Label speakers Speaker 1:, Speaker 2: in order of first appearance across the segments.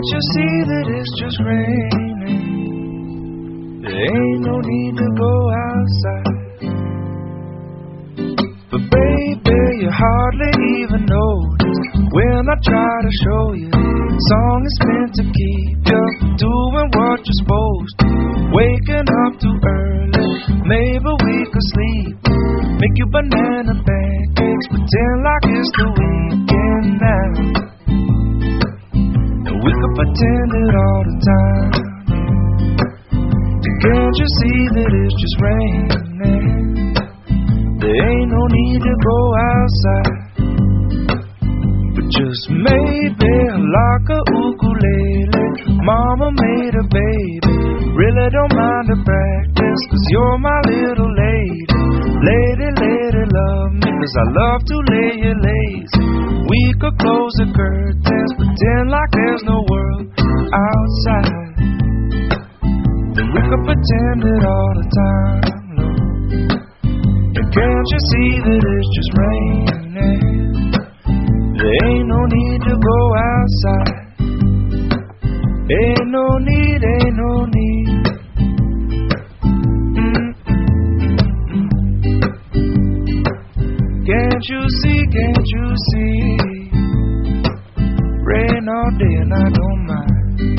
Speaker 1: Can't you see that it's just raining? There ain't no need to go outside. But baby, you hardly even notice when I try to show you. Song is meant to keep you doing what you're supposed to. Waking up too early, maybe we could sleep. Make you banana pancakes, pretend like it's the weekend now. And we could pretend it all the time. Can't you see that it's just raining? There ain't no need to go outside. But just maybe like a ukulele, mama made a baby. Really don't mind the practice, 'cause you're my little lady. Lady, lady, love me, 'cause I love to lay you lazy. We could close the curtains, pretend like there's no world outside. Then we could pretend it all the time, Lord. And can't you see that it's just raining? There ain't no need to go outside. Ain't no need, ain't no need. Can't you see, can't you see? Rain all day and I don't mind.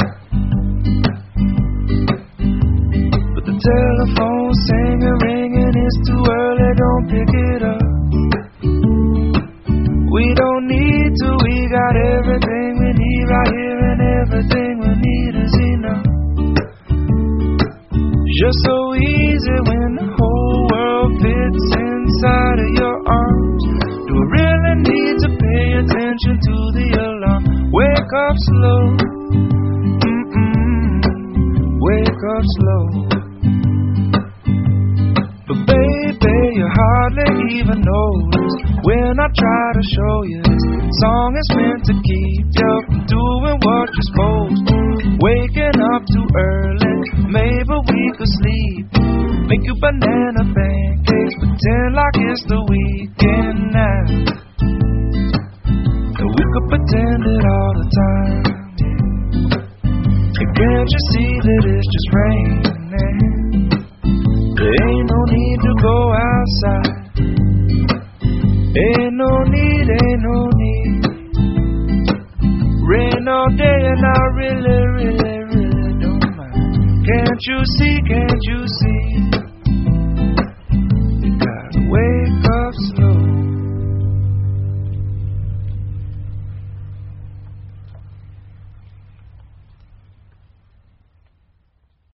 Speaker 1: But the telephone's singing, ringing, it's too early, don't pick it up. We don't need to, we got everything we need right here, and everything we need is enough. Just so easy when the whole world fits inside of your arms. Do we really need to pay attention to the alarm? Wake up slow, wake up slow. But baby, you hardly even notice when I try to show you. This song is meant to keep you doing what you're supposed to. Waking up too early, maybe we could sleep. Make you banana pancakes, pretend like it's the weekend now. And we could pretend it all the time. And can't you see that it's just raining? There ain't no need to go outside. Ain't no need, ain't no need. Rain all day and I really, really, really don't mind. Can't you see, can't you see?